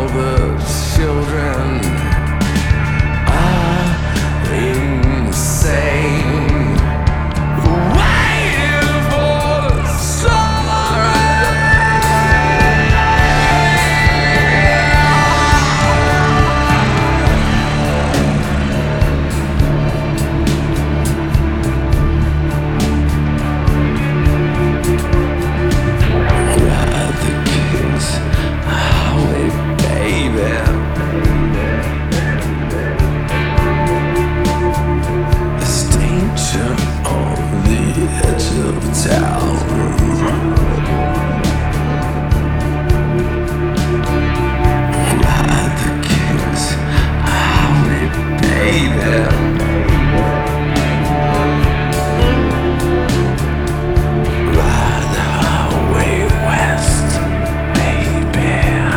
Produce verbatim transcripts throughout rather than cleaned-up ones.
the children are insane, waiting for the summer ride the king's highway, baby. There's danger on the edge of town. Ride the king's highway, baby. Ride the highway west, baby.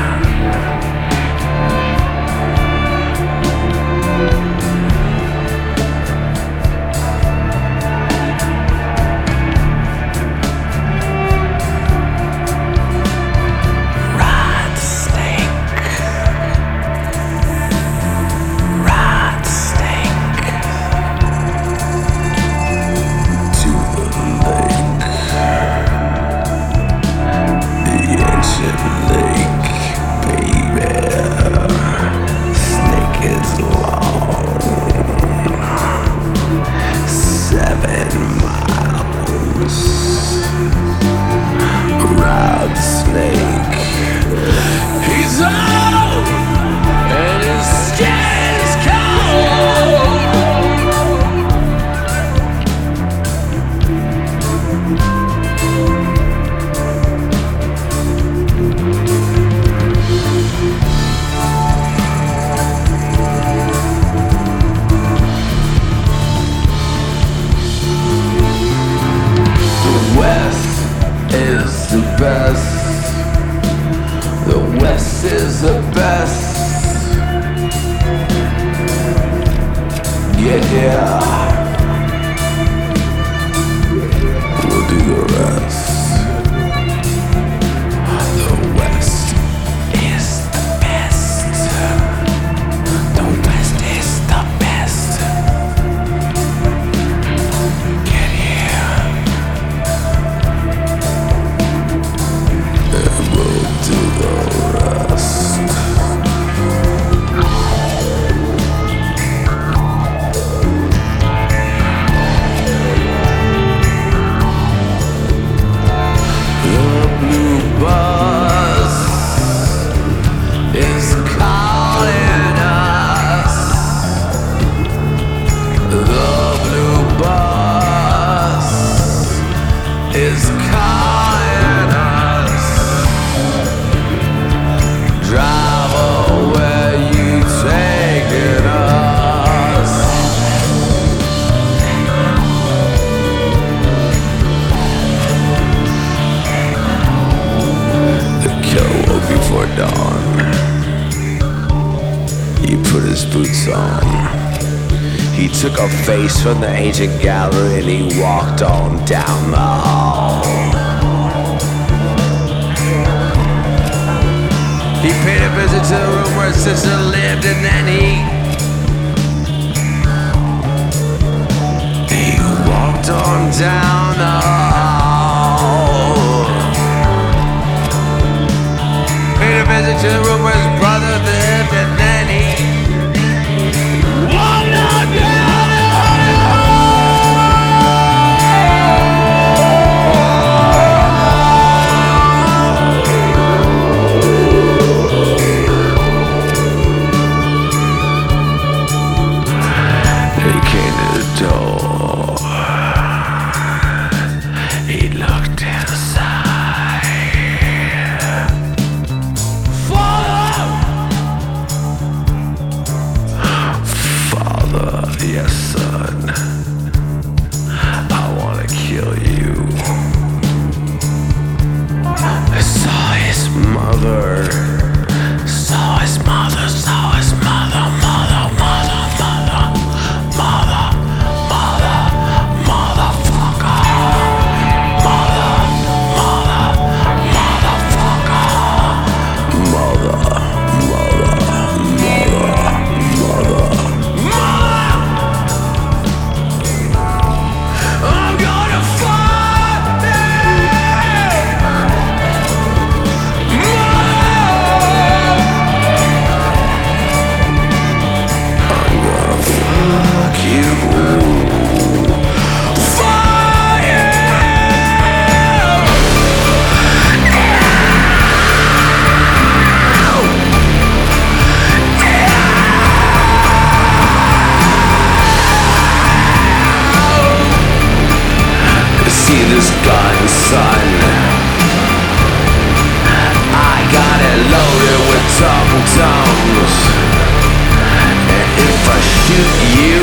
Ride snake, ride snake to the lake, the ancient lake, baby. Snake is long, seven miles. Ride snake. He's old and his skin is cold. The West is the best. The West is the best. Get here. We'll do the rest. The West is the best. The West is the best. Get here. And we'll do the rest. The blue bus is calling us. The blue bus is calling us. Driver, where you taking us? The killer woke before dawn. He put his boots on. He took a face from the ancient gallery and he walked on down the hall. He paid a visit to the room where his sister lived, and then he He walked on down the hall. Paid a visit to the room where his brother lived, and then he walked on down the He came to the door. He looked inside. For the purple tongues. And if I shoot you